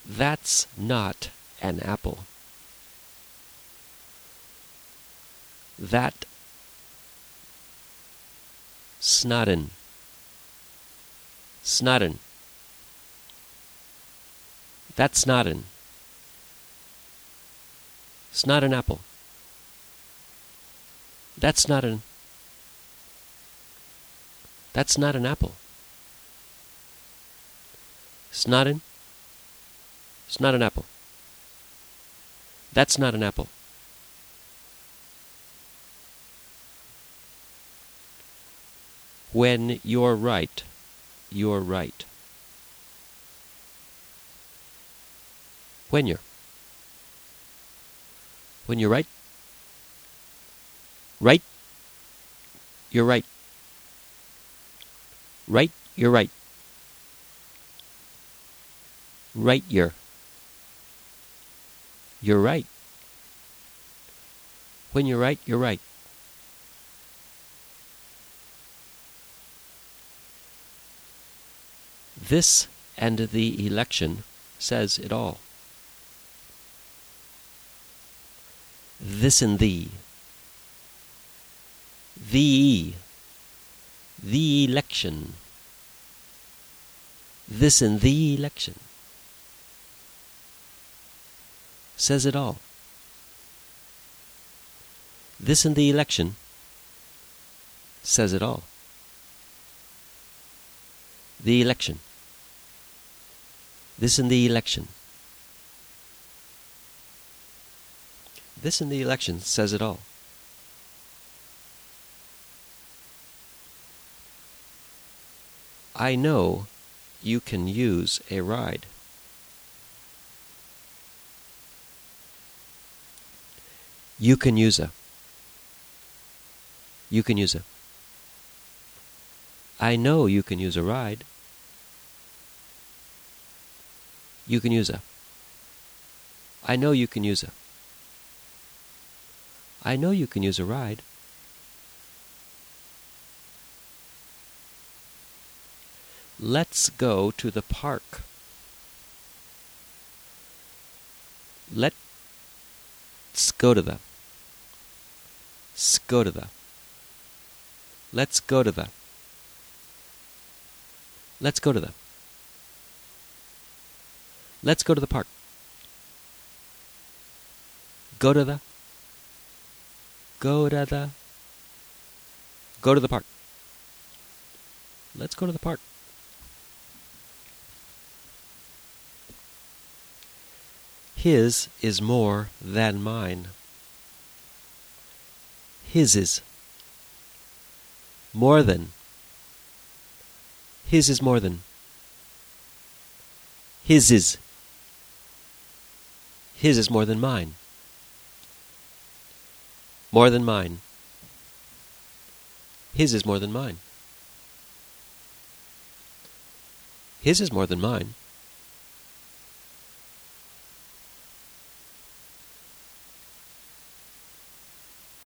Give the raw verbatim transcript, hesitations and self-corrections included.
That's not an apple. That snodden. Snodden. That's snodden. It's not an apple. That's not an. That's not an apple. Snodden. It's not an apple. That's not an apple. When you're right, you're right. When you're. When you're right. Right. You're right. Right. You're right. Right. You're. You're right. When you're right, you're right. This and the election says it all. This and thee. The. The election. This and the election says it all. This and the election says it all. The election. This and the election. This in the election says it all. I know you can use a ride. You can use a. You can use a. I know you can use a ride. You can use a. I know you can use a. I know you can use a ride. Let's go to the park. Let's go to the. Let's go to the. Let's go to the. Let's go to the. Let's go to the park. Go to the. Go to the. Go to the park. Let's go to the park. His is more than mine. His is more than. His is more than. His is. His is more than mine. More than mine. His is more than mine. His is more than mine.